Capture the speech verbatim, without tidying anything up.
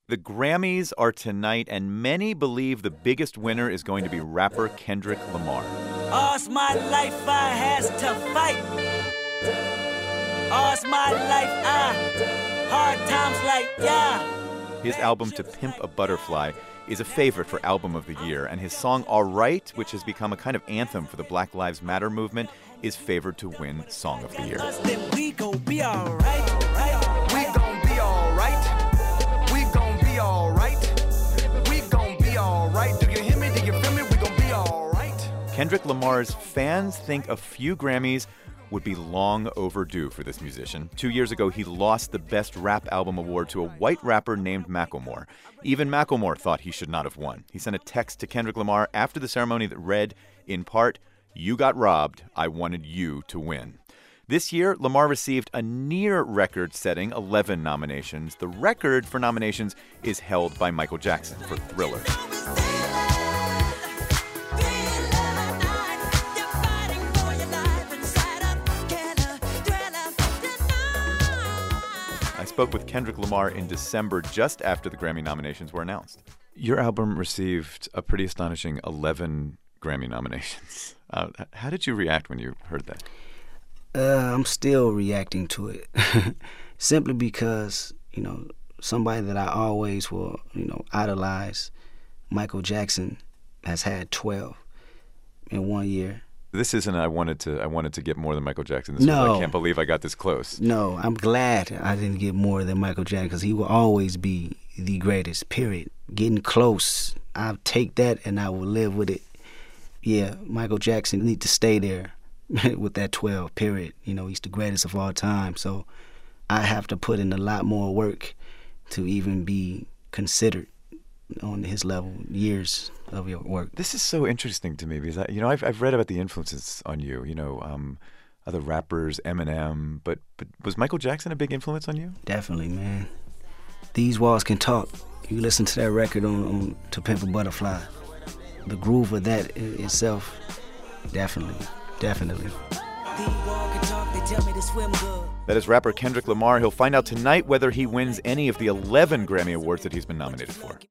The Grammys are tonight, and many believe the biggest winner is going to be rapper Kendrick Lamar. All's my life I has to fight. All's my life I hard times like yeah. His album To Pimp a Butterfly is a favorite for Album of the Year, and his song All Right, which has become a kind of anthem for the Black Lives Matter movement, is favored to win Song of the Year. We gon' be all right. We gon' be all right. We gon' be all right. We gon' be all right. Do you hear me? Do you feel me? We gon' be all right. Kendrick Lamar's fans think a few Grammys would be long overdue for this musician. Two years ago, he lost the Best Rap Album award to a white rapper named Macklemore. Even Macklemore thought he should not have won. He sent a text to Kendrick Lamar after the ceremony that read, in part, "You got robbed. I wanted you to win." This year, Lamar received a near record-setting eleven nominations. The record for nominations is held by Michael Jackson for Thriller. I spoke with Kendrick Lamar in December, just after the Grammy nominations were announced. Your album received a pretty astonishing eleven Grammy nominations. Uh, how did you react when you heard that? Uh, I'm still reacting to it, simply because, you know, somebody that I always will, you know, idolize, Michael Jackson, has had twelve in one year. This isn't I wanted to I wanted to get more than Michael Jackson. This no. was, I can't believe I got this close. No, I'm glad I didn't get more than Michael Jackson, because he will always be the greatest, period. Getting close, I'll take that and I will live with it. Yeah, Michael Jackson need to stay there with that twelve, period. You know, he's the greatest of all time. So I have to put in a lot more work to even be considered on his level, years of your work. This is so interesting to me because, I, you know, I've, I've read about the influences on you, you know, um, other rappers, Eminem, but, but was Michael Jackson a big influence on you? Definitely, man. These Walls Can Talk. You listen to that record on, on To Pimp a Butterfly. The groove of that in itself, definitely, definitely. That is rapper Kendrick Lamar. He'll find out tonight whether he wins any of the eleven Grammy Awards that he's been nominated for.